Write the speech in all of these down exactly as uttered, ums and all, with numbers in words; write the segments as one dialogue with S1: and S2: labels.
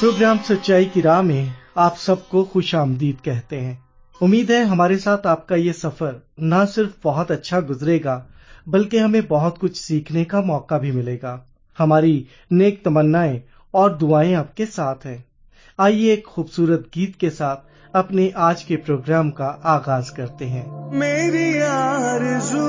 S1: Programme सच्चाई की राह में आप सबको खुश आमदीद कहते हैं। उम्मीद है हमारे साथ आपका ये सफर न सिर्फ बहुत अच्छा गुजरेगा बल्कि हमें बहुत कुछ सीखने का मौका भी मिलेगा। हमारी नेक तमन्नाएं और दुआएं आपके साथ हैं। आइए एक खूबसूरत गीत के साथ अपने आज के प्रोग्राम का आगाज करते हैं।
S2: मेरी आरज़ू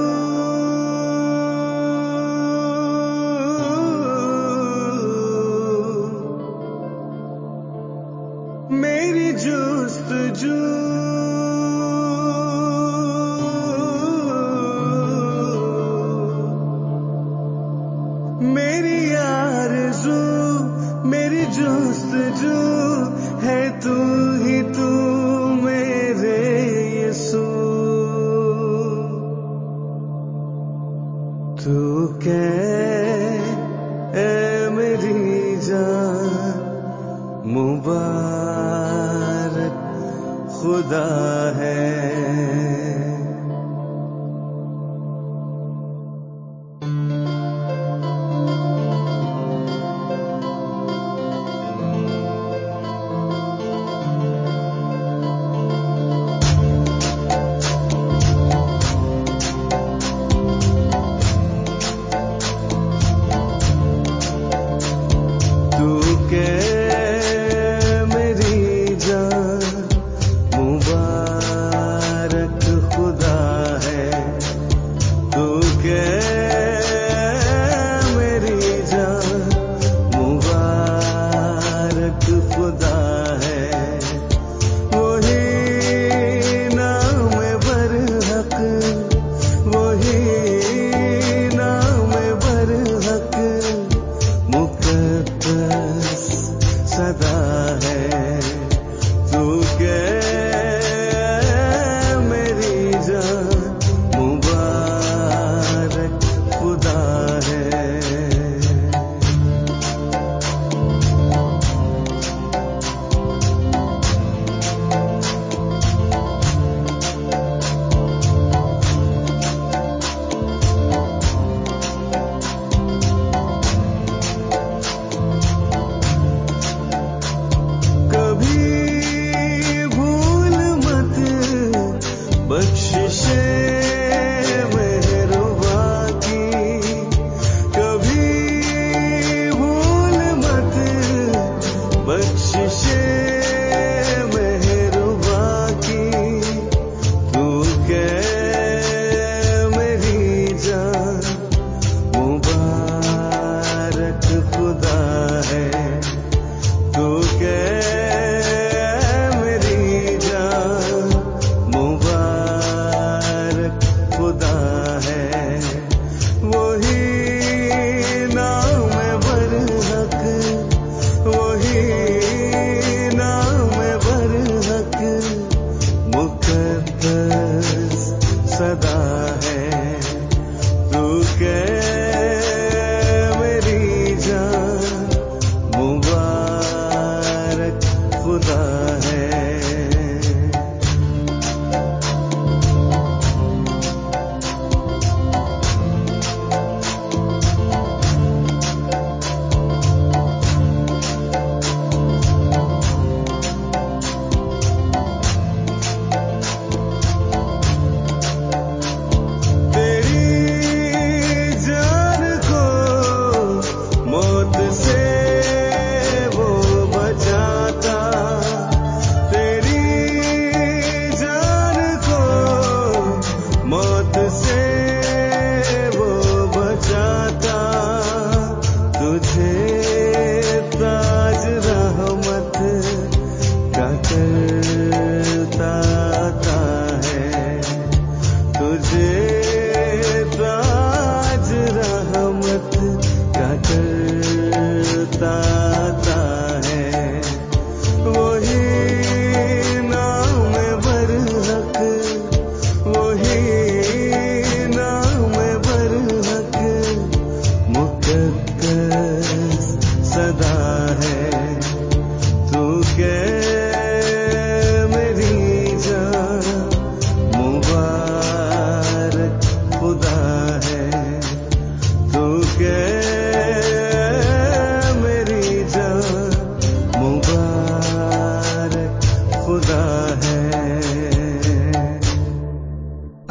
S2: मेरी जुस्तजू मेरी आरज़ू मेरी जुस्तजू है तू ही तू मेरे यीशु। तू क्या ए मेरी जान मुबारक खुदा है।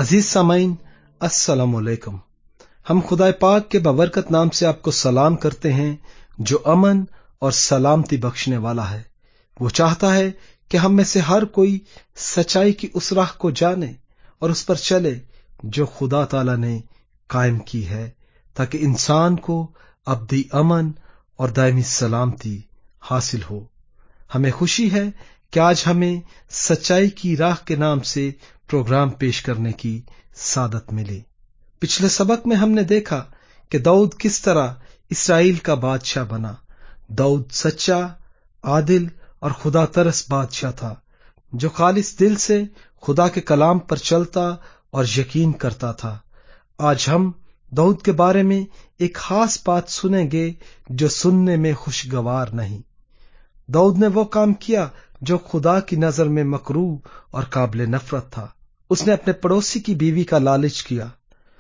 S3: अजीज सामाइन, अस्सलाम वालेकुम। हम खुदा पाक के बबरकत नाम से आपको सलाम करते हैं जो अमन और सलामती बख्शने वाला है। वो चाहता है कि हम में से हर कोई सच्चाई की उस राह को जाने और उस पर चले जो खुदा ताला ने कायम की है, ताकि इंसान को अब्दी अमन और दायमी सलामती हासिल हो। हमें खुशी है कि आज हमें सच्चाई की राह के नाम से प्रोग्राम पेश करने की सादत मिली। पिछले सबक में हमने देखा कि दाऊद किस तरह इस्राएल का बादशाह बना। दाऊद सच्चा, आदिल और खुदा तरस बादशाह था, जो खालिस दिल से खुदा के कलाम पर चलता और यकीन करता था। आज हम दाऊद के बारे में एक खास बात सुनेंगे जो सुनने में खुशगवार नहीं। दाऊद ने वो काम किया जो खुदा की नजर में मकरूह और काबिल नफरत था। उसने अपने पड़ोसी की बीवी का लालच किया,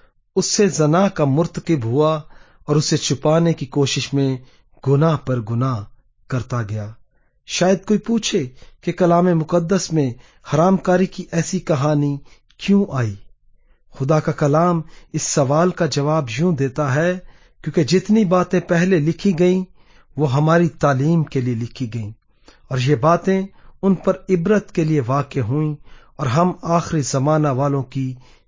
S3: उससे जना का मुर्तकिब हुआ और उसे छुपाने की कोशिश में गुनाह पर गुनाह करता गया। शायद कोई पूछे कि कलाम मुकद्दस में हरामकारी की ऐसी कहानी क्यों आई। खुदा का कलाम इस सवाल का जवाब यूं देता है, क्योंकि जितनी बातें पहले लिखी गईं वो हमारी तालीम के लिए लिखी गईं, और ये बातें उन पर इबरत के लिए वाक़ हुईं और हम आखिरी जमाना वालों की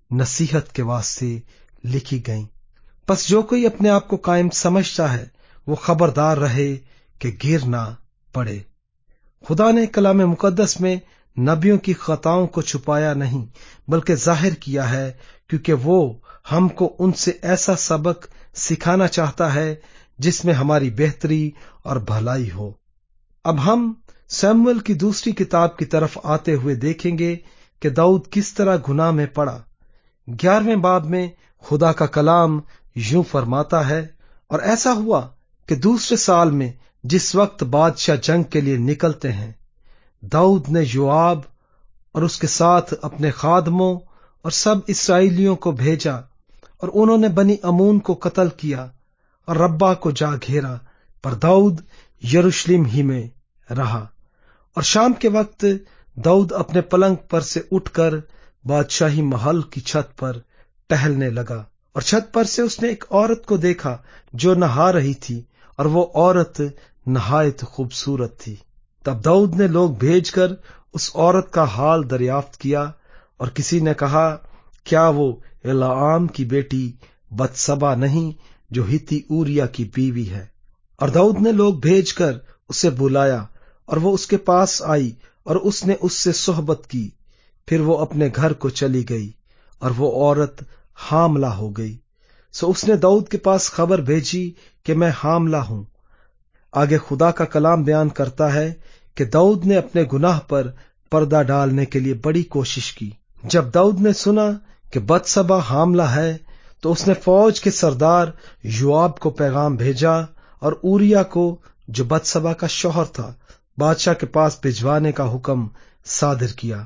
S3: नसीहत के वास्ते लिखी गईं। बस जो कोई अपने आप को कायम समझता है वो खबरदार रहे कि गिर ना पड़े। खुदा ने कलाम मुकद्दस में नबियों की खताओं को छुपाया नहीं, बल्कि जाहिर किया है, क्योंकि वो हमको उनसे ऐसा सबक सिखाना चाहता है जिसमें हमारी बेहतरी और भलाई हो। अब हम सैमुएल की दूसरी किताब की तरफ आते हुए देखेंगे कि दाऊद किस तरह गुनाह में पड़ा। ग्यारहवें बाब में खुदा का कलाम यूं फरमाता है, और ऐसा हुआ कि दूसरे साल में जिस वक्त बादशाह जंग के लिए निकलते हैं, दाऊद ने योआब और उसके साथ अपने खादमों और सब इस्राएलियों को भेजा, और उन्होंने बनी अमून को कत्ल किया और रब्बा को जा घेरा। पर दाऊद यरूशलेम ही में रहा। और शाम के वक्त दाऊद अपने पलंग पर से उठकर बादशाही महल की छत पर टहलने लगा, और छत पर से उसने एक औरत को देखा जो नहा रही थी, और वो औरत नहायत खूबसूरत थी। तब दाऊद ने लोग भेजकर उस औरत का हाल दरियाफ्त किया, और किसी ने कहा, क्या वो एलाम की बेटी बतसबा नहीं जो हित्ती ऊरिया की बीवी है? और दाऊद ने लोग भेजकर उसे बुलाया, और वो उसके पास आई और उसने उससे सोहबत की। फिर वो अपने घर को चली गई, और वो औरत हामला हो गई। सो उसने दाऊद के पास खबर भेजी कि मैं हामला हूं। आगे खुदा का कलाम बयान करता है कि दाऊद ने अपने गुनाह पर पर्दा डालने के लिए बड़ी कोशिश की। जब दाऊद ने सुना कि बतसबा हामला है, तो उसने फौज के सरदार योआब को पैगाम भेजा और ऊरिया को, जो बतसबा का शौहर था, बादशाह के पास भिजवाने का हुक्म सादिर किया।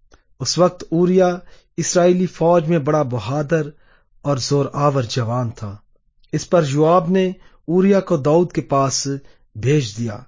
S3: उस वक्त ऊरिया इस्राएली फौज में बड़ा बहादुर और जोर आवर जवान था। इस पर योआब ने ऊरिया को दाऊद के पास भेज दिया।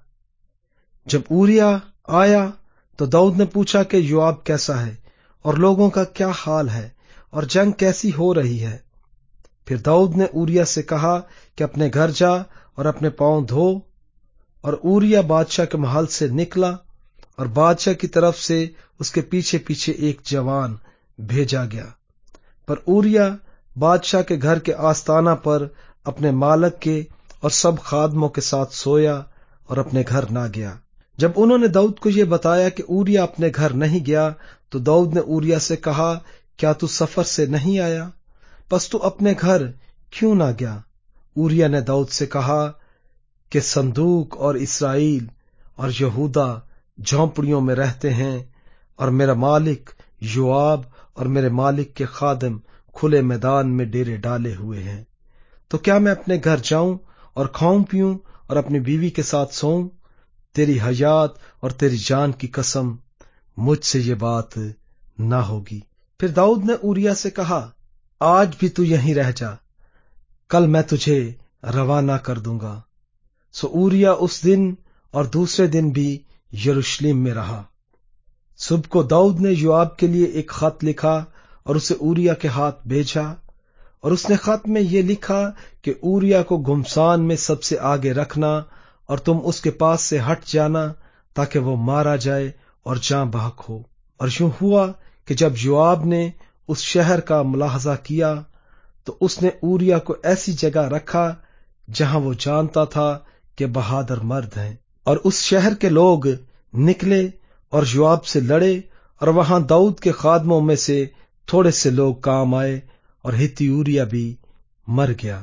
S3: जब ऊरिया आया तो दाऊद ने पूछा कि योआब कैसा है और लोगों का क्या हाल है और जंग कैसी हो रही है। फिर दाऊद ने ऊरिया से कहा कि अपने घर जा और अपने पांव धो। और ऊरिया बादशाह के महल से निकला, और बादशाह की तरफ से उसके पीछे पीछे एक जवान भेजा गया। पर ऊरिया बादशाह के घर के आस्ताना पर अपने मालक के और सब खादमों के साथ सोया और अपने घर ना गया। जब उन्होंने दाऊद को यह बताया कि ऊरिया अपने घर नहीं गया, तो दाऊद ने ऊरिया से कहा, क्या तू सफर से नहीं आया? बस तू अपने घर क्यों ना गया? ऊरिया ने दाऊद से कहा कि संदूक और इस्राएल और यहूदा झोंपड़ियों में रहते हैं, और मेरा मालिक योआब और मेरे मालिक के खादिम खुले मैदान में डेरे डाले हुए हैं। तो क्या मैं अपने घर जाऊं और खाऊं पीऊं और अपनी बीवी के साथ सोऊं? तेरी हयात और तेरी जान की कसम, मुझसे ये बात ना होगी। फिर दाऊद ने ऊरिया से कहा, आज भी तू यहीं रह जा, कल मैं तुझे रवाना कर दूंगा। सो ऊरिया उस दिन और दूसरे दिन भी यरूशलेम में रहा। सुबह को दाऊद ने योआब के लिए एक खत लिखा اور اسے اوریا کے ہاتھ بھیجا، اور اس نے خط میں یہ لکھا کہ اوریا کو گمسان میں سب سے آگے رکھنا اور تم اس کے پاس سے ہٹ جانا تاکہ وہ مارا جائے اور جاں بحق ہو۔ اور یوں ہوا کہ جب یوآب نے اس شہر کا ملاحظہ کیا تو اس نے اوریا کو ایسی جگہ رکھا جہاں وہ جانتا تھا کہ بہادر مرد ہیں، اور اس شہر کے لوگ نکلے اور یوآب سے لڑے، اور وہاں داؤد کے خادموں میں سے تھوڑے سے لوگ کام آئے اور ہتی اوریا بھی مر گیا۔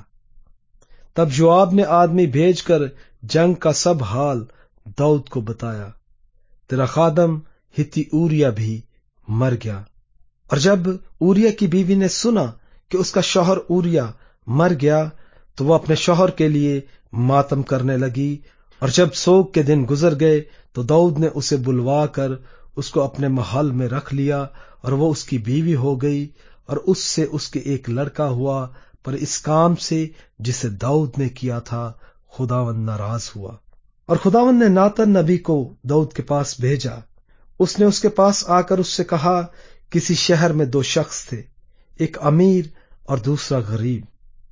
S3: تب یوآب نے آدمی بھیج کر جنگ کا سب حال داؤد کو بتایا، تیرا خادم ہتی اوریا بھی مر گیا۔ اور جب اوریا کی بیوی نے سنا کہ اس کا شوہر اوریا مر گیا تو وہ اپنے شوہر کے لیے ماتم کرنے لگی، اور جب سوگ کے دن گزر گئے تو داؤد نے اسے بلوا کر اس کو اپنے محل میں رکھ لیا، اور وہ اس کی بیوی ہو گئی، اور اس سے اس کے ایک لڑکا ہوا، پر اس کام سے جسے داؤد نے کیا تھا خداوند ناراض ہوا۔ اور خداوند نے ناتن نبی کو داؤد کے پاس بھیجا۔ اس نے اس کے پاس آ کر اس سے کہا، کسی شہر میں دو شخص تھے، ایک امیر اور دوسرا غریب۔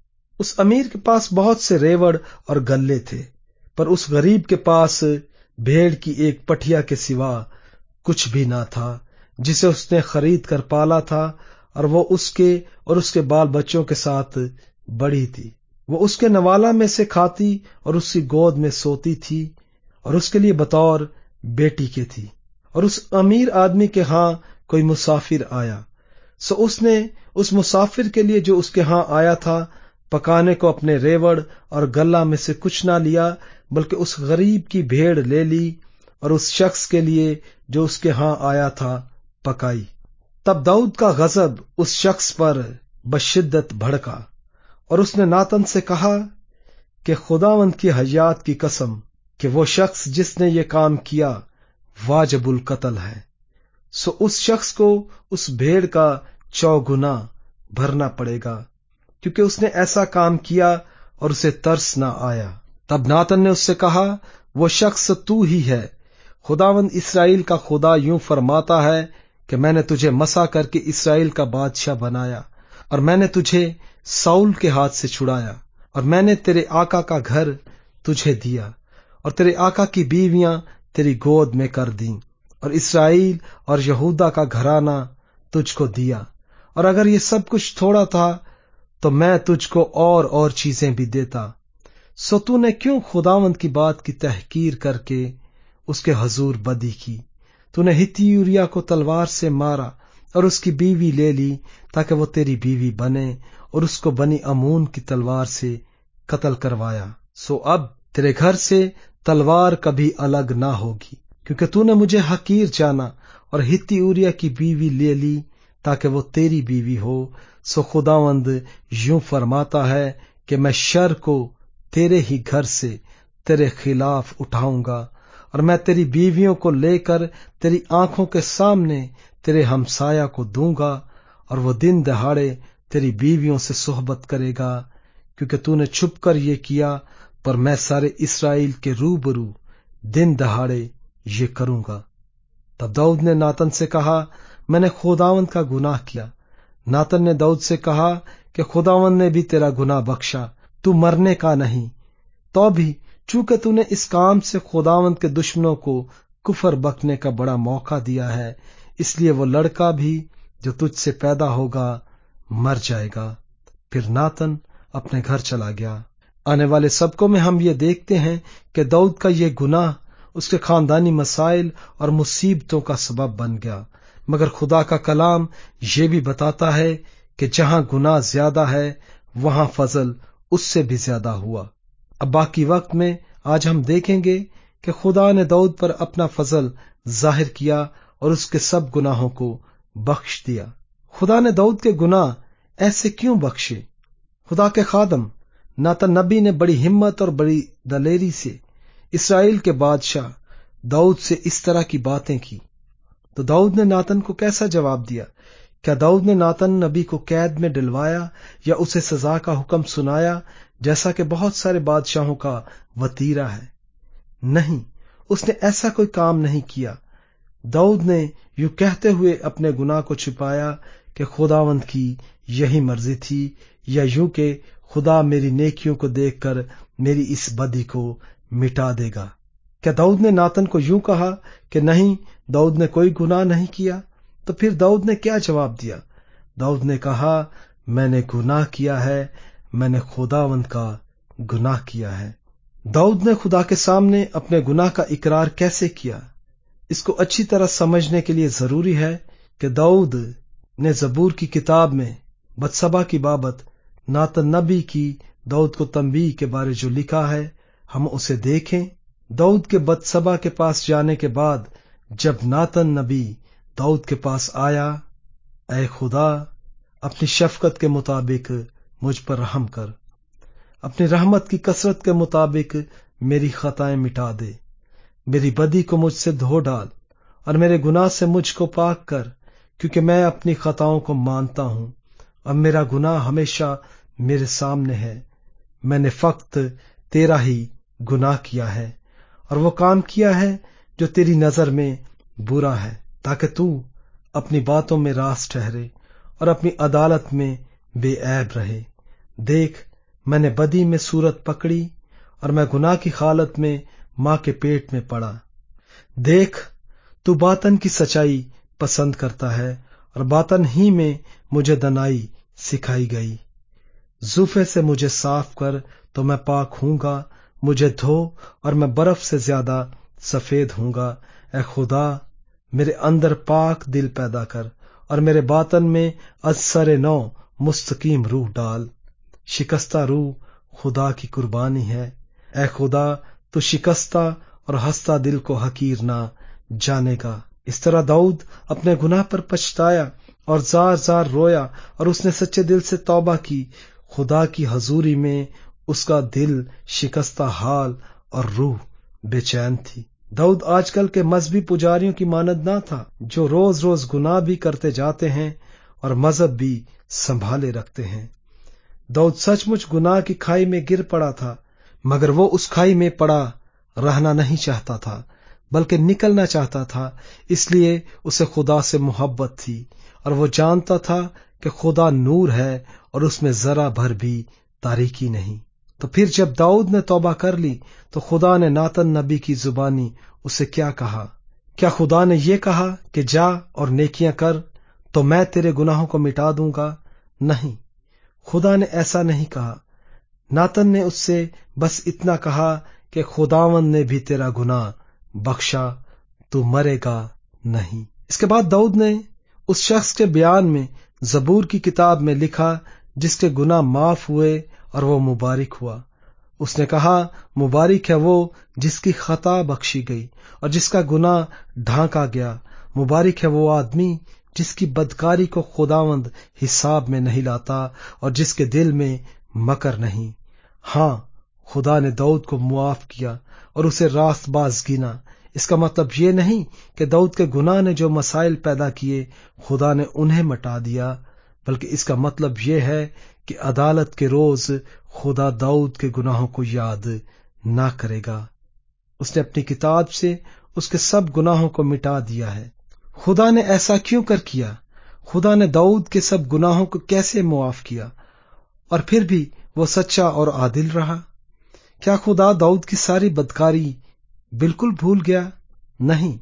S3: اس امیر کے پاس بہت سے ریوڑ اور گلے تھے، پر اس غریب کے پاس بھیڑ کی ایک پٹھیا کے سوا کچھ بھی نہ تھا، جسے اس نے خرید کر پالا تھا، اور وہ اس کے اور اس کے بال بچوں کے ساتھ بڑی تھی۔ وہ اس کے نوالا میں سے کھاتی اور اس کی گود میں سوتی تھی، اور اس کے لیے بطور بیٹی کے تھی۔ اور اس امیر آدمی کے ہاں کوئی مسافر آیا، سو اس نے اس مسافر کے لیے جو اس کے ہاں آیا تھا پکانے کو اپنے ریوڑ اور گلہ میں سے کچھ نہ لیا، بلکہ اس غریب کی بھیڑ لے لی اور اس شخص کے لیے جو اس کے ہاں آیا تھا پکائی۔ تب داؤد کا غضب اس شخص پر بشدت بھڑکا، اور اس نے ناتن سے کہا کہ خداوند کی حیات کی قسم کہ وہ شخص جس نے یہ کام کیا واجب القتل ہے، سو اس شخص کو اس بھیڑ کا چوگنا بھرنا پڑے گا، کیونکہ اس نے ایسا کام کیا اور اسے ترس نہ آیا۔ تب ناتن نے اس سے کہا، وہ شخص تو ہی ہے۔ خداوند اسرائیل کا خدا یوں فرماتا ہے کہ میں نے تجھے مسح کر کے اسرائیل کا بادشاہ بنایا، اور میں نے تجھے ساؤل کے ہاتھ سے چھڑایا، اور میں نے تیرے آقا کا گھر تجھے دیا، اور تیرے آقا کی بیویاں تیری گود میں کر دیں، اور اسرائیل اور یہودا کا گھرانہ تجھ کو دیا، اور اگر یہ سب کچھ تھوڑا تھا تو میں تجھ کو اور اور چیزیں بھی دیتا، سو تو نے کیوں خداوند کی بات کی تحقیر کر کے اس کے حضور بدی کی؟ تو نے ہتی اوریا کو تلوار سے مارا اور اس کی بیوی لے لی تاکہ وہ تیری بیوی بنے، اور اس کو بنی امون کی تلوار سے قتل کروایا۔ سو اب تیرے گھر سے تلوار کبھی الگ نہ ہوگی، کیونکہ تو نے مجھے حقیر جانا اور ہتی اوریا کی بیوی لے لی تاکہ وہ تیری بیوی ہو۔ سو خداوند یوں فرماتا ہے کہ میں شر کو تیرے ہی گھر سے تیرے خلاف اٹھاؤں گا، اور میں تیری بیویوں کو لے کر تیری آنکھوں کے سامنے تیرے ہمسایہ کو دوں گا، اور وہ دن دہاڑے تیری بیویوں سے صحبت کرے گا، کیونکہ تو نے چھپ کر یہ کیا، پر میں سارے اسرائیل کے روبرو دن دہاڑے یہ کروں گا۔ تب داؤد نے ناتن سے کہا، میں نے خداوند کا گناہ کیا۔ ناتن نے داؤد سے کہا کہ خداوند نے بھی تیرا گناہ بخشا، تو مرنے کا نہیں، تو بھی چونکہ تو نے اس کام سے خداوند کے دشمنوں کو کفر بکنے کا بڑا موقع دیا ہے، اس لیے وہ لڑکا بھی جو تجھ سے پیدا ہوگا مر جائے گا۔ پھر ناتن اپنے گھر چلا گیا۔ آنے والے سبقوں میں ہم یہ دیکھتے ہیں کہ داؤد کا یہ گناہ اس کے خاندانی مسائل اور مصیبتوں کا سبب بن گیا، مگر خدا کا کلام یہ بھی بتاتا ہے کہ جہاں گناہ زیادہ ہے وہاں فضل اس سے بھی زیادہ ہوا۔ اب باقی وقت میں آج ہم دیکھیں گے کہ خدا نے داؤد پر اپنا فضل ظاہر کیا اور اس کے سب گناہوں کو بخش دیا۔ خدا نے داؤد کے گناہ ایسے کیوں بخشے؟ خدا کے خادم ناتن نبی نے بڑی ہمت اور بڑی دلیری سے اسرائیل کے بادشاہ داؤد سے اس طرح کی باتیں کی، تو داؤد نے ناتن کو کیسا جواب دیا؟ کیا داؤد نے ناتن نبی کو قید میں ڈلوایا یا اسے سزا کا حکم سنایا جیسا کہ بہت سارے بادشاہوں کا وتیرہ ہے؟ نہیں، اس نے ایسا کوئی کام نہیں کیا۔ داؤد نے یوں کہتے ہوئے اپنے گناہ کو چھپایا کہ خداوند کی یہی مرضی تھی، یا یوں کہ خدا میری نیکیوں کو دیکھ کر میری اس بدی کو مٹا دے گا؟ کیا داؤد نے ناتن کو یوں کہا کہ نہیں، داؤد نے کوئی گناہ نہیں کیا؟ تو پھر داؤد نے کیا جواب دیا؟ داؤد نے کہا، میں نے گناہ کیا ہے، میں نے خداوند کا گناہ کیا ہے۔ داؤد نے خدا کے سامنے اپنے گناہ کا اقرار کیسے کیا؟ اس کو اچھی طرح سمجھنے کے لیے ضروری ہے کہ داؤد نے زبور کی کتاب میں بتسبا کی بابت ناتن نبی کی داؤد کو تنبیہ کے بارے جو لکھا ہے، ہم اسے دیکھیں۔ داؤد کے بتسبا کے پاس جانے کے بعد جب ناتن نبی داؤد کے پاس آیا، اے خدا، اپنی شفقت کے مطابق مجھ پر رحم کر، اپنی رحمت کی کثرت کے مطابق میری خطائیں مٹا دے، میری بدی کو مجھ سے دھو ڈال اور میرے گناہ سے مجھ کو پاک کر، کیونکہ میں اپنی خطاؤں کو مانتا ہوں اور میرا گناہ ہمیشہ میرے سامنے ہے۔ میں نے فقط تیرا ہی گناہ کیا ہے اور وہ کام کیا ہے جو تیری نظر میں برا ہے، تاکہ تو اپنی باتوں میں راست ٹھہرے اور اپنی عدالت میں بے عیب رہے۔ دیکھ، میں نے بدی میں صورت پکڑی اور میں گناہ کی حالت میں ماں کے پیٹ میں پڑا۔ دیکھ، تو باطن کی سچائی پسند کرتا ہے اور باطن ہی میں مجھے دنائی سکھائی گئی۔ زوفے سے مجھے صاف کر تو میں پاک ہوں گا، مجھے دھو اور میں برف سے زیادہ سفید ہوں گا۔ اے خدا، میرے اندر پاک دل پیدا کر اور میرے باطن میں از سر نو مستقیم روح ڈال۔ شکستہ روح خدا کی قربانی ہے۔ اے خدا، تو شکستہ اور ہنستا دل کو حقیر نہ جانے گا۔ اس طرح داؤد اپنے گناہ پر پچھتایا اور زار زار رویا اور اس نے سچے دل سے توبہ کی۔ خدا کی حضوری میں اس کا دل شکستہ حال اور روح بے چین تھی۔ داؤد آج کل کے مذہبی پجاریوں کی مانند نہ تھا، جو روز روز گناہ بھی کرتے جاتے ہیں اور مذہب بھی سنبھالے رکھتے ہیں۔ داؤد سچ مچ گناہ کی کھائی میں گر پڑا تھا، مگر وہ اس کھائی میں پڑا رہنا نہیں چاہتا تھا، بلکہ نکلنا چاہتا تھا۔ اس لیے اسے خدا سے محبت تھی اور وہ جانتا تھا کہ خدا نور ہے اور اس میں ذرا بھر بھی تاریکی نہیں۔ تو پھر جب داؤد نے توبہ کر لی تو خدا نے ناتن نبی کی زبانی اسے کیا کہا؟ کیا خدا نے یہ کہا کہ جا اور نیکیاں کر تو میں تیرے گناہوں کو مٹا دوں گا؟ نہیں، خدا نے ایسا نہیں کہا۔ ناتن نے اس سے بس اتنا کہا کہ خداوند نے بھی تیرا گناہ بخشا، تو مرے گا نہیں۔ اس کے بعد داؤد نے اس شخص کے بیان میں زبور کی کتاب میں لکھا جس کے گناہ معاف ہوئے اور وہ مبارک ہوا۔ اس نے کہا، مبارک ہے وہ جس کی خطا بخشی گئی اور جس کا گناہ ڈھانکا گیا۔ مبارک ہے وہ آدمی جس کی بدکاری کو خداوند حساب میں نہیں لاتا اور جس کے دل میں مکر نہیں۔ ہاں، خدا نے داؤد کو معاف کیا اور اسے راست باز گنا۔ اس کا مطلب یہ نہیں کہ داؤد کے گناہ نے جو مسائل پیدا کیے خدا نے انہیں مٹا دیا، بلکہ اس کا مطلب یہ ہے کہ عدالت کے روز خدا داؤد کے گناہوں کو یاد نہ کرے گا۔ اس نے اپنی کتاب سے اس کے سب گناہوں کو مٹا دیا ہے۔ خدا نے ایسا کیوں کر کیا؟ خدا نے داؤد کے سب گناہوں کو کیسے معاف کیا اور پھر بھی وہ سچا اور عادل رہا؟ کیا خدا داؤد کی ساری بدکاری بالکل بھول گیا؟ نہیں،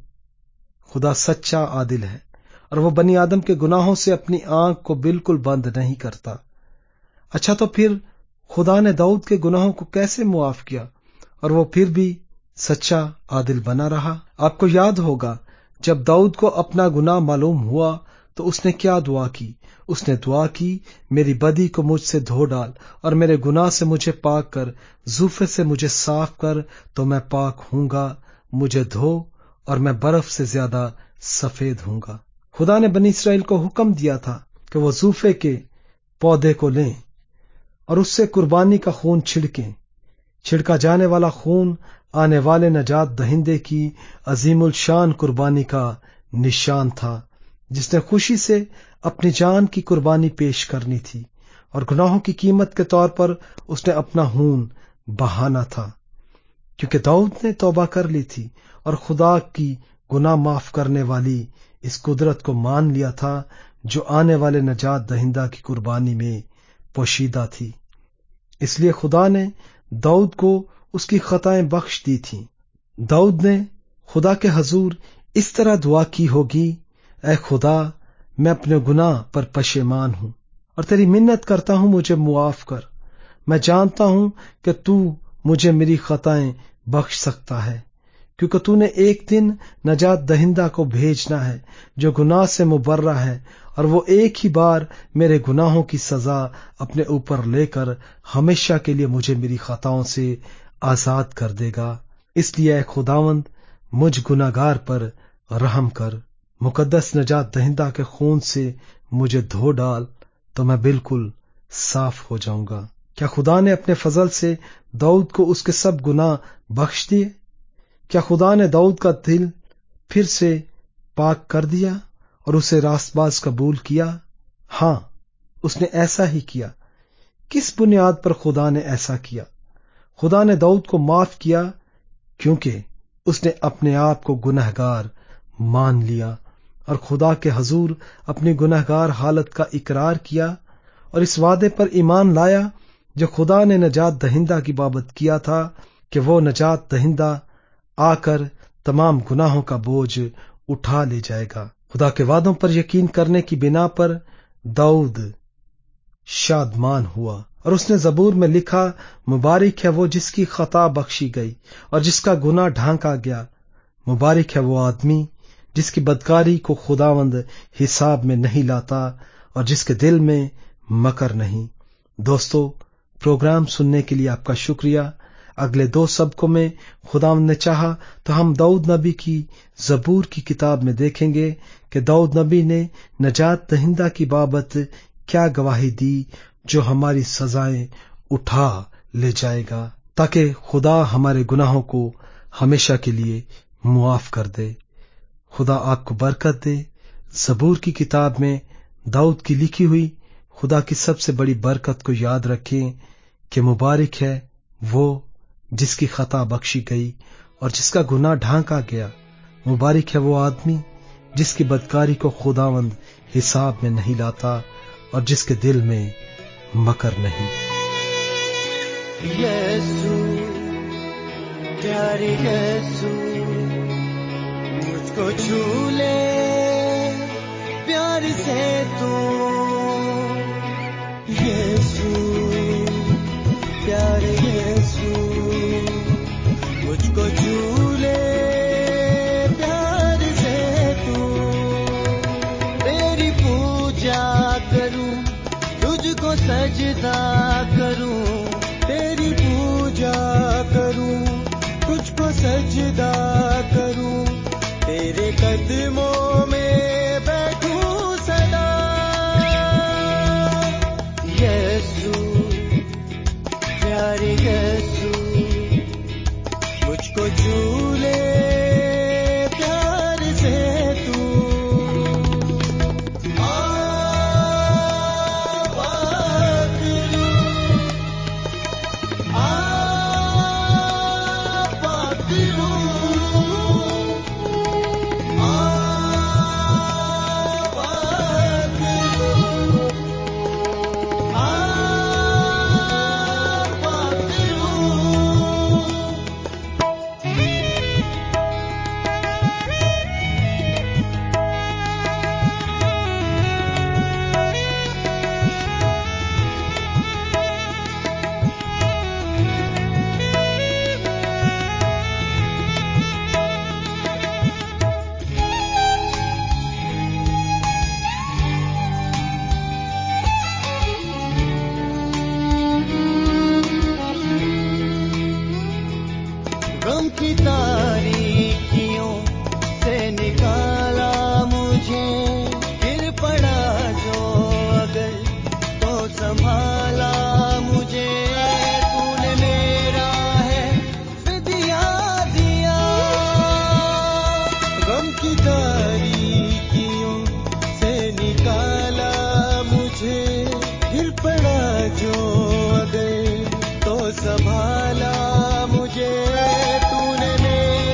S3: خدا سچا عادل ہے اور وہ بنی آدم کے گناہوں سے اپنی آنکھ کو بالکل بند نہیں کرتا۔ اچھا، تو پھر خدا نے داؤد کے گناہوں کو کیسے معاف کیا اور وہ پھر بھی سچا عادل بنا رہا؟ آپ کو یاد ہوگا جب داؤد کو اپنا گناہ معلوم ہوا تو اس نے کیا دعا کی؟ اس نے دعا کی، میری بدی کو مجھ سے دھو ڈال اور میرے گناہ سے مجھے پاک کر، زوفے سے مجھے صاف کر تو میں پاک ہوں گا، مجھے دھو اور میں برف سے زیادہ سفید ہوں گا۔ خدا نے بنی اسرائیل کو حکم دیا تھا کہ وہ زوفے کے پودے کو لیں اور اس سے قربانی کا خون چھڑکیں۔ چھڑکا جانے والا خون آنے والے نجات دہندے کی عظیم الشان قربانی کا نشان تھا، جس نے خوشی سے اپنی جان کی قربانی پیش کرنی تھی، اور گناہوں کی قیمت کے طور پر اس نے اپنا خون بہانا تھا، کیونکہ داؤد نے توبہ کر لی تھی اور خدا کی گناہ معاف کرنے والی اس قدرت کو مان لیا تھا جو آنے والے نجات دہندہ کی قربانی میں پوشیدہ تھی۔ اس لیے خدا نے داؤد کو اس کی خطائیں بخش دی تھیں۔ داؤد نے خدا کے حضور اس طرح دعا کی ہوگی: اے خدا، میں اپنے گناہ پر پشیمان ہوں اور تیری منت کرتا ہوں، مجھے معاف کر۔ میں جانتا ہوں کہ تو مجھے میری خطائیں بخش سکتا ہے، کیونکہ تو نے ایک دن نجات دہندہ کو بھیجنا ہے جو گناہ سے مبرہ ہے، اور وہ ایک ہی بار میرے گناہوں کی سزا اپنے اوپر لے کر ہمیشہ کے لیے مجھے میری خطاؤں سے آزاد کر دے گا۔ اس لیے اے خداوند، مجھ گناہگار پر رحم کر۔ مقدس نجات دہندہ کے خون سے مجھے دھو ڈال تو میں بالکل صاف ہو جاؤں گا۔ کیا خدا نے اپنے فضل سے داؤد کو اس کے سب گناہ بخش دیے؟ کیا خدا نے داؤد کا دل پھر سے پاک کر دیا اور اسے راست باز قبول کیا؟ ہاں، اس نے ایسا ہی کیا۔ کس بنیاد پر خدا نے ایسا کیا؟ خدا نے داؤد کو معاف کیا کیونکہ اس نے اپنے آپ کو گنہگار مان لیا اور خدا کے حضور اپنی گنہگار حالت کا اقرار کیا اور اس وعدے پر ایمان لایا جو خدا نے نجات دہندہ کی بابت کیا تھا کہ وہ نجات دہندہ آ کر تمام گناہوں کا بوجھ اٹھا لے جائے گا۔ خدا کے وعدوں پر یقین کرنے کی بنا پر داؤد شادمان ہوا اور اس نے زبور میں لکھا: مبارک ہے وہ جس کی خطا بخشی گئی اور جس کا گناہ ڈھانکا گیا۔ مبارک ہے وہ آدمی جس کی بدکاری کو خداوند حساب میں نہیں لاتا اور جس کے دل میں مکر نہیں۔ دوستو، پروگرام سننے کے لیے آپ کا شکریہ۔ اگلے دو سبقوں میں خداوند نے چاہا تو ہم داؤد نبی کی زبور کی کتاب میں دیکھیں گے کہ داؤد نبی نے نجات دہندہ کی بابت کیا گواہی دی جو ہماری سزائیں اٹھا لے جائے گا، تاکہ خدا ہمارے گناہوں کو ہمیشہ کے لیے معاف کر دے۔ خدا آپ کو برکت دے۔ زبور کی کتاب میں داؤد کی لکھی ہوئی خدا کی سب سے بڑی برکت کو یاد رکھیں کہ مبارک ہے وہ جس کی خطا بخشی گئی اور جس کا گناہ ڈھانکا گیا۔ مبارک ہے وہ آدمی جس کی بدکاری کو خداوند حساب میں نہیں لاتا اور جس کے دل میں مکر نہیں۔
S2: یسوع، پیارے یسوع، مجھ کو چھو لے پیار سے تو۔ یسوع، پیارے یسوع، مجھ کو چھو لے پیار سے تو۔ تیری پوجا کروں، تجھ کو سجدہ کروں، تیری پوجا کروں، تجھ کو سجدہ کروں، تیرے قدموں میں بیٹھوں سدا۔ یسوع، پیارے یسوع، مجھ کو چھو لے پیار سے تو۔ غم کی تاریکیوں سے نکالا مجھے، گر پڑا جو اگر تو سنبھالا مجھے۔ تو نے میرا ہے فدیہ دیا، غم کی تاریکیوں سے نکالا مجھے، گر پڑا جو اگر تو سنبھالا مجھے۔ تو نے میرا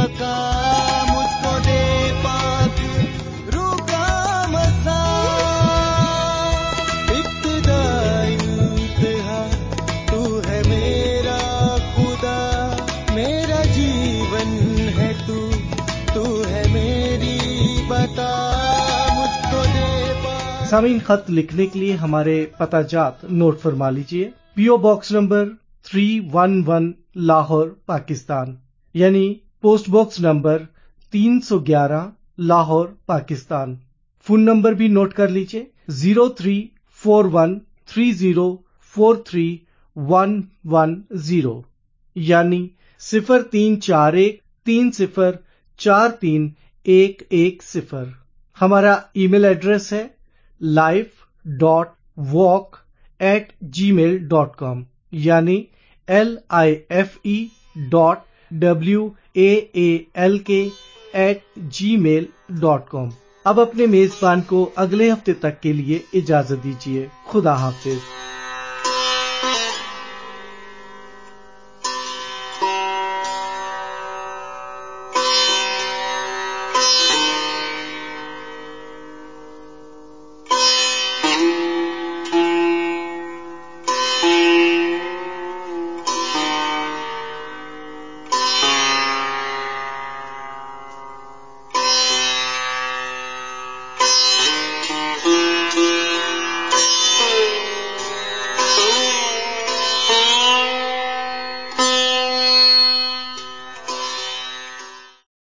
S2: बका मुझको दे पाक रूह का मसा इब्तिदा इंतहा तू है मेरा खुदा मेरा जीवन है तू तू है मेरी बता मुझको दे पाक।
S1: सामीन, खत लिखने के लिए हमारे पता जात नोट फरमा लीजिए। पीओ बॉक्स नंबर तीन सौ ग्यारह लाहौर पाकिस्तान, यानी पोस्ट बॉक्स नंबर तीन सौ ग्यारह लाहौर पाकिस्तान। फोन नंबर भी नोट कर लीजिए zero three four one three zero four three one one zero, यानी सिफर तीन चार एक तीन सिफर चार तीन एक एक सिफर। हमारा ईमेल एड्रेस है life dot walk at G mail dot com, यानी L I F E dot W A A L K at G mail dot com. अब अपने मेजबान को अगले हफ्ते तक के लिए इजाजत दीजिए। खुदा हाफिज।